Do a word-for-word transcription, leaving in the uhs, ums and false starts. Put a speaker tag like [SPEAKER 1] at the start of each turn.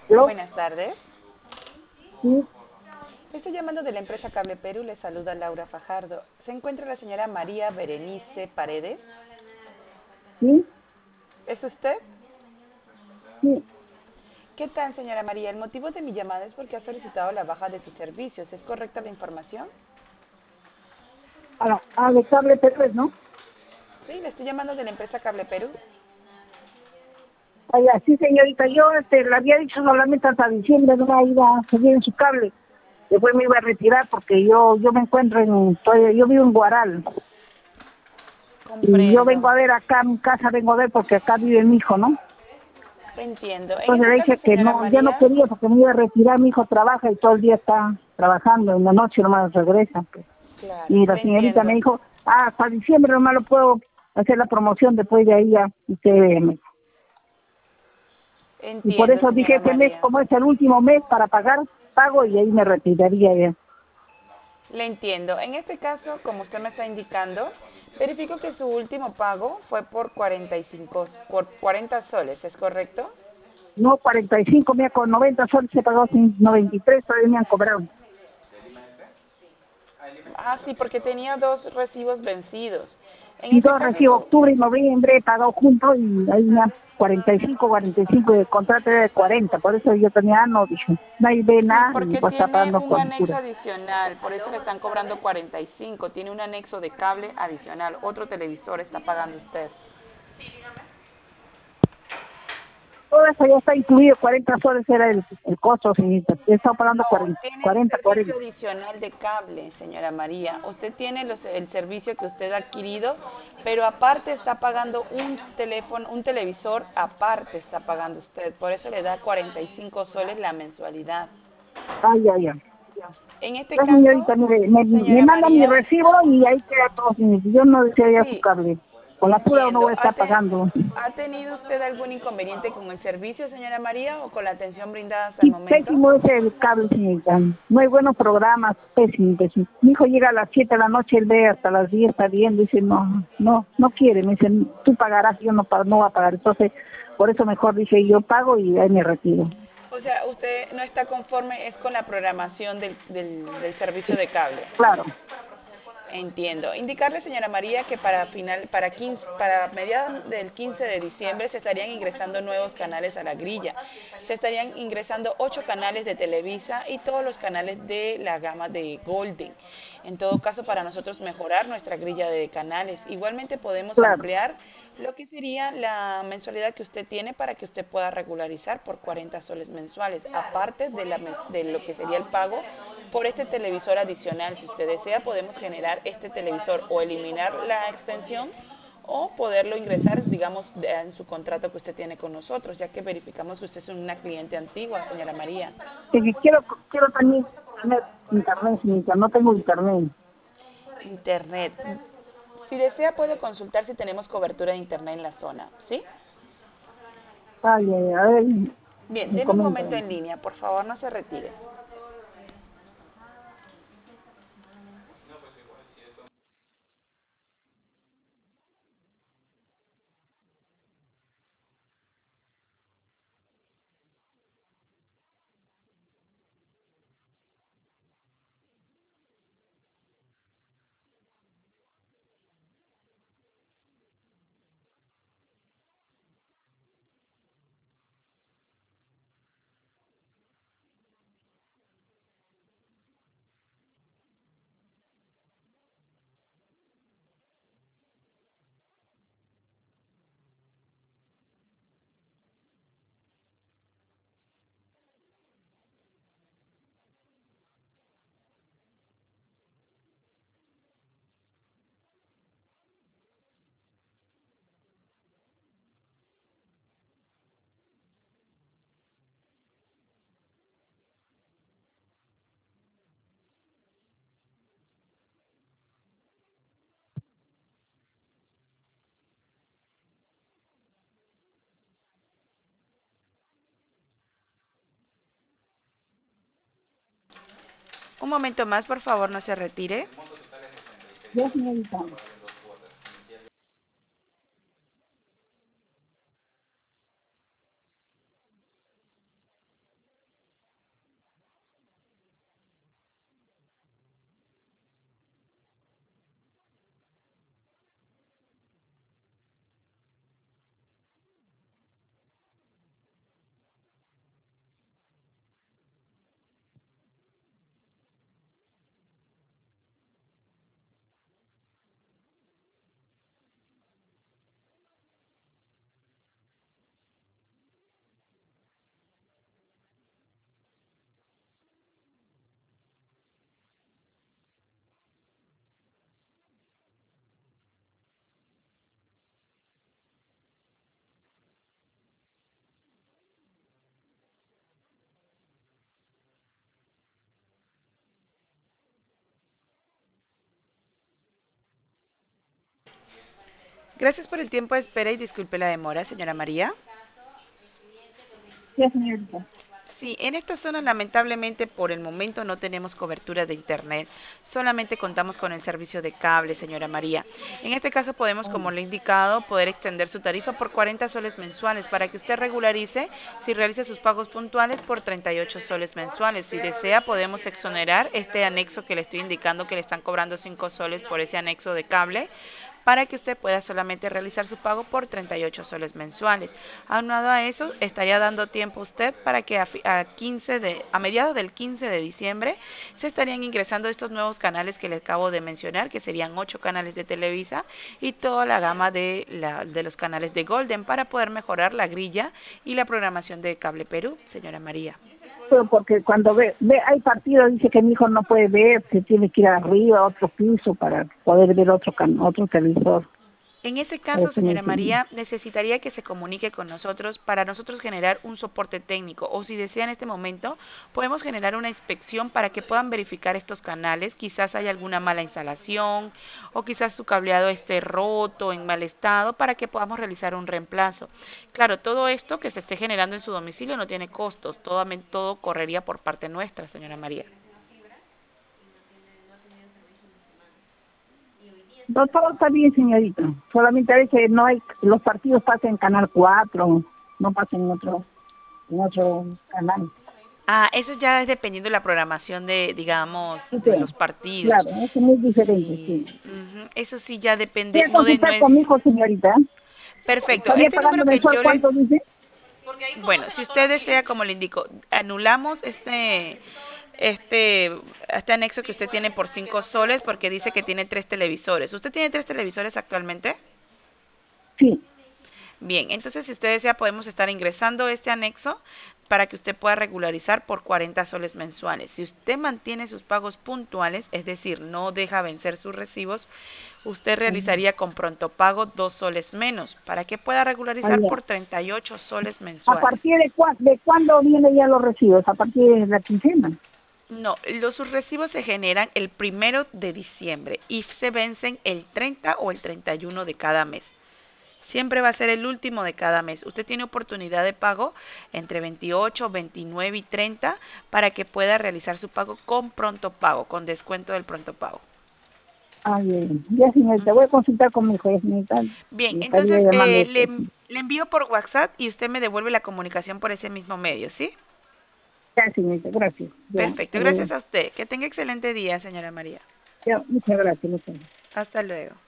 [SPEAKER 1] ¿Yo?
[SPEAKER 2] Buenas tardes.
[SPEAKER 1] Sí,
[SPEAKER 2] Le estoy llamando de la empresa Cable Perú. Le saluda Laura Fajardo. ¿Se encuentra la señora María Berenice Paredes?
[SPEAKER 1] sí,
[SPEAKER 2] ¿Es usted?
[SPEAKER 1] sí.
[SPEAKER 2] ¿Qué tal, señora María? El motivo de mi llamada es porque ha solicitado la baja de sus servicios. ¿Es correcta la información?
[SPEAKER 1] A, a de cable Pérez, ¿no?
[SPEAKER 2] Sí, le estoy llamando de la empresa Cable Perú.
[SPEAKER 1] Ay, sí, señorita, yo este, le había dicho solamente hasta diciembre no me iba a seguir en su cable. Después me iba a retirar porque yo yo me encuentro en, estoy- yo vivo en Guaral. Y yo
[SPEAKER 2] Comprendo.
[SPEAKER 1] vengo a ver acá, mi casa vengo a ver porque acá vive mi hijo, ¿no?
[SPEAKER 2] Entiendo. En
[SPEAKER 1] Entonces
[SPEAKER 2] este
[SPEAKER 1] le
[SPEAKER 2] caso,
[SPEAKER 1] dije que
[SPEAKER 2] señora
[SPEAKER 1] no, ya no
[SPEAKER 2] María,
[SPEAKER 1] quería porque me iba a retirar, mi hijo trabaja y todo el día está trabajando, en la noche nomás regresa, pues.
[SPEAKER 2] claro,
[SPEAKER 1] Y la
[SPEAKER 2] le
[SPEAKER 1] señorita me
[SPEAKER 2] entiendo.
[SPEAKER 1] dijo, ah, hasta diciembre nomás lo puedo hacer la promoción, después de ahí ya usted me. Y por
[SPEAKER 2] Entiendo,
[SPEAKER 1] eso dije,
[SPEAKER 2] señora
[SPEAKER 1] este mes,
[SPEAKER 2] María.
[SPEAKER 1] como es el último mes para pagar, pago y ahí me retiraría ya.
[SPEAKER 2] Le entiendo. En este caso, como usted me está indicando, verifico que su último pago fue por cuarenta y cinco, por cuarenta soles, ¿es correcto?
[SPEAKER 1] No, cuarenta y cinco, mira, con noventa soles se pagó sin noventa y tres, todavía me han cobrado.
[SPEAKER 2] Ah, sí, porque tenía dos recibos vencidos. En
[SPEAKER 1] Y
[SPEAKER 2] este
[SPEAKER 1] dos
[SPEAKER 2] caso,
[SPEAKER 1] recibo
[SPEAKER 2] su...
[SPEAKER 1] octubre y noviembre, he pagado juntos y ahí me han cuarenta y cinco, cuarenta y cinco, y el contrato era de cuarenta, por eso yo tenía, ah, no, dije, nadie ve
[SPEAKER 2] Sí,
[SPEAKER 1] nada y
[SPEAKER 2] porque
[SPEAKER 1] pues está
[SPEAKER 2] tiene
[SPEAKER 1] pagando
[SPEAKER 2] un
[SPEAKER 1] por
[SPEAKER 2] anexo
[SPEAKER 1] pura.
[SPEAKER 2] adicional, por eso le están cobrando cuarenta y cinco. Tiene un anexo de cable adicional, otro televisor está pagando usted.
[SPEAKER 1] Todo eso ya está incluido, cuarenta soles era el, el costo, señorita. He estado pagando
[SPEAKER 2] No,
[SPEAKER 1] cuarenta,
[SPEAKER 2] tiene el
[SPEAKER 1] cuarenta,
[SPEAKER 2] servicio
[SPEAKER 1] cuarenta.
[SPEAKER 2] adicional de cable, señora María. Usted tiene los- el servicio que usted ha adquirido, pero aparte está pagando un teléfono, un televisor aparte está pagando usted. Por eso le da cuarenta y cinco soles la mensualidad.
[SPEAKER 1] Ay, ay, ay.
[SPEAKER 2] En este
[SPEAKER 1] La
[SPEAKER 2] caso,
[SPEAKER 1] señorita, mire, me, me
[SPEAKER 2] señora
[SPEAKER 1] manda mi
[SPEAKER 2] María,
[SPEAKER 1] recibo y ahí queda todo, señorita. Yo no deseo ya su
[SPEAKER 2] sí,
[SPEAKER 1] cable. Con la pura no
[SPEAKER 2] entiendo.
[SPEAKER 1] voy a
[SPEAKER 2] ¿Ha,
[SPEAKER 1] estar
[SPEAKER 2] te-
[SPEAKER 1] pagando.
[SPEAKER 2] ¿Ha tenido usted algún inconveniente con el servicio, señora María, o con la atención brindada hasta el
[SPEAKER 1] Sí,
[SPEAKER 2] momento?
[SPEAKER 1] pésimo ese el cable, señorita. No hay buenos programas, pésimo, pésimo. Mi hijo llega a las siete de la noche, él ve hasta las diez, está viendo, dice, no, no, no quiere. Me dice, tú pagarás, yo no, pa- no voy a pagar. Entonces, por eso mejor dije, yo pago y ahí me retiro.
[SPEAKER 2] O sea, usted no está conforme es con la programación del, del, del servicio de cable.
[SPEAKER 1] Claro,
[SPEAKER 2] Entiendo. Indicarle, señora María, que para final, para quince, para mediados del quince de diciembre se estarían ingresando nuevos canales a la grilla. Se estarían ingresando ocho canales de Televisa y todos los canales de la gama de Golden. En todo caso, para nosotros mejorar nuestra grilla de canales. Igualmente podemos
[SPEAKER 1] claro.
[SPEAKER 2] ampliar lo que sería la mensualidad que usted tiene para que usted pueda regularizar por cuarenta soles mensuales, aparte de, la, de lo que sería el pago por este televisor adicional. Si usted desea, podemos generar este televisor o eliminar la extensión o poderlo ingresar, digamos, en su contrato que usted tiene con nosotros, ya que verificamos que usted es una cliente antigua, señora María.
[SPEAKER 1] Es que quiero, quiero también tener internet, señorita. No tengo internet.
[SPEAKER 2] Internet. Si desea, puede consultar si tenemos cobertura de internet en la zona, ¿sí?
[SPEAKER 1] Ay, ay, ay,
[SPEAKER 2] Bien,
[SPEAKER 1] me
[SPEAKER 2] denme un momento
[SPEAKER 1] comentan.
[SPEAKER 2] en línea, por favor, no se retire. Un momento más, por favor, no se retire.
[SPEAKER 1] Ya, señorita.
[SPEAKER 2] Gracias por el tiempo de espera y disculpe la demora, señora María.
[SPEAKER 1] Ya, señorita.
[SPEAKER 2] Sí, en esta zona lamentablemente por el momento no tenemos cobertura de internet, solamente contamos con el servicio de cable, señora María. En este caso podemos, como le he indicado, poder extender su tarifa por cuarenta soles mensuales para que usted regularice si realiza sus pagos puntuales por treinta y ocho soles mensuales. Si desea podemos exonerar este anexo que le estoy indicando que le están cobrando cinco soles por ese anexo de cable, para que usted pueda solamente realizar su pago por treinta y ocho soles mensuales. Aunado a eso, estaría dando tiempo usted para que a, a, quince de, a mediados del quince de diciembre se estarían ingresando estos nuevos canales que le acabo de mencionar, que serían ocho canales de Televisa y toda la gama de, la, de los canales de Golden para poder mejorar la grilla y la programación de Cable Perú, señora María.
[SPEAKER 1] Pero porque cuando ve, ve hay partidos, dice que mi hijo no puede ver, que tiene que ir arriba a otro piso para poder ver otro can, otro televisor.
[SPEAKER 2] En ese caso, señora María, necesitaría que se comunique con nosotros para nosotros generar un soporte técnico, o si desea en este momento, podemos generar una inspección para que puedan verificar estos canales. Quizás hay alguna mala instalación o quizás su cableado esté roto, en mal estado, para que podamos realizar un reemplazo. Claro, todo esto que se esté generando en su domicilio no tiene costos, todo, todo correría por parte nuestra, señora María.
[SPEAKER 1] No, todo está bien, señorita. Solamente a veces no hay, los partidos pasan en Canal cuatro, no pasan en otro, en otro canal.
[SPEAKER 2] Ah, eso ya es dependiendo de la programación de, digamos,
[SPEAKER 1] Sí,
[SPEAKER 2] de los partidos.
[SPEAKER 1] claro, es muy diferente,
[SPEAKER 2] Sí,
[SPEAKER 1] sí.
[SPEAKER 2] uh-huh. Eso sí ya
[SPEAKER 1] Voy
[SPEAKER 2] depende,
[SPEAKER 1] a
[SPEAKER 2] no de
[SPEAKER 1] consultar con mi hijo,
[SPEAKER 2] nuestro.
[SPEAKER 1] señorita.
[SPEAKER 2] Perfecto,
[SPEAKER 1] ¿Estaría
[SPEAKER 2] este
[SPEAKER 1] pagando
[SPEAKER 2] número que
[SPEAKER 1] mensual
[SPEAKER 2] yo
[SPEAKER 1] cuánto
[SPEAKER 2] les...
[SPEAKER 1] dice?
[SPEAKER 2] Bueno, si usted desea, como le indico, anulamos este, este, este anexo que usted tiene por cinco soles porque dice que tiene tres televisores. ¿Usted tiene tres televisores actualmente?
[SPEAKER 1] Sí.
[SPEAKER 2] Bien, entonces si usted desea podemos estar ingresando este anexo para que usted pueda regularizar por cuarenta soles mensuales. Si usted mantiene sus pagos puntuales, es decir, no deja vencer sus recibos, usted realizaría con pronto pago dos soles menos para que pueda regularizar
[SPEAKER 1] Allá.
[SPEAKER 2] por treinta y ocho soles
[SPEAKER 1] ¿A
[SPEAKER 2] mensuales.
[SPEAKER 1] partir de, cua de cuándo vienen ya los recibos? ¿A partir de la quincena?
[SPEAKER 2] No, los sus recibos se generan el primero de diciembre y se vencen el treinta o el treinta y uno de cada mes. Siempre va a ser el último de cada mes. Usted tiene oportunidad de pago entre veintiocho, veintinueve y treinta para que pueda realizar su pago con pronto pago, con descuento del pronto pago.
[SPEAKER 1] Ah, bien. Ya, señorita, voy a consultar con mi hijo, ya, señorita.
[SPEAKER 2] Bien,
[SPEAKER 1] Le estaría
[SPEAKER 2] entonces
[SPEAKER 1] llamando
[SPEAKER 2] eh,
[SPEAKER 1] después.
[SPEAKER 2] le, le envío por WhatsApp y usted me devuelve la comunicación por ese mismo medio, ¿sí?
[SPEAKER 1] Ya, señorita, gracias. Ya,
[SPEAKER 2] Perfecto,
[SPEAKER 1] eh,
[SPEAKER 2] gracias a usted. Que tenga excelente día, señora María.
[SPEAKER 1] ya, muchas gracias, muchas gracias.
[SPEAKER 2] Hasta luego.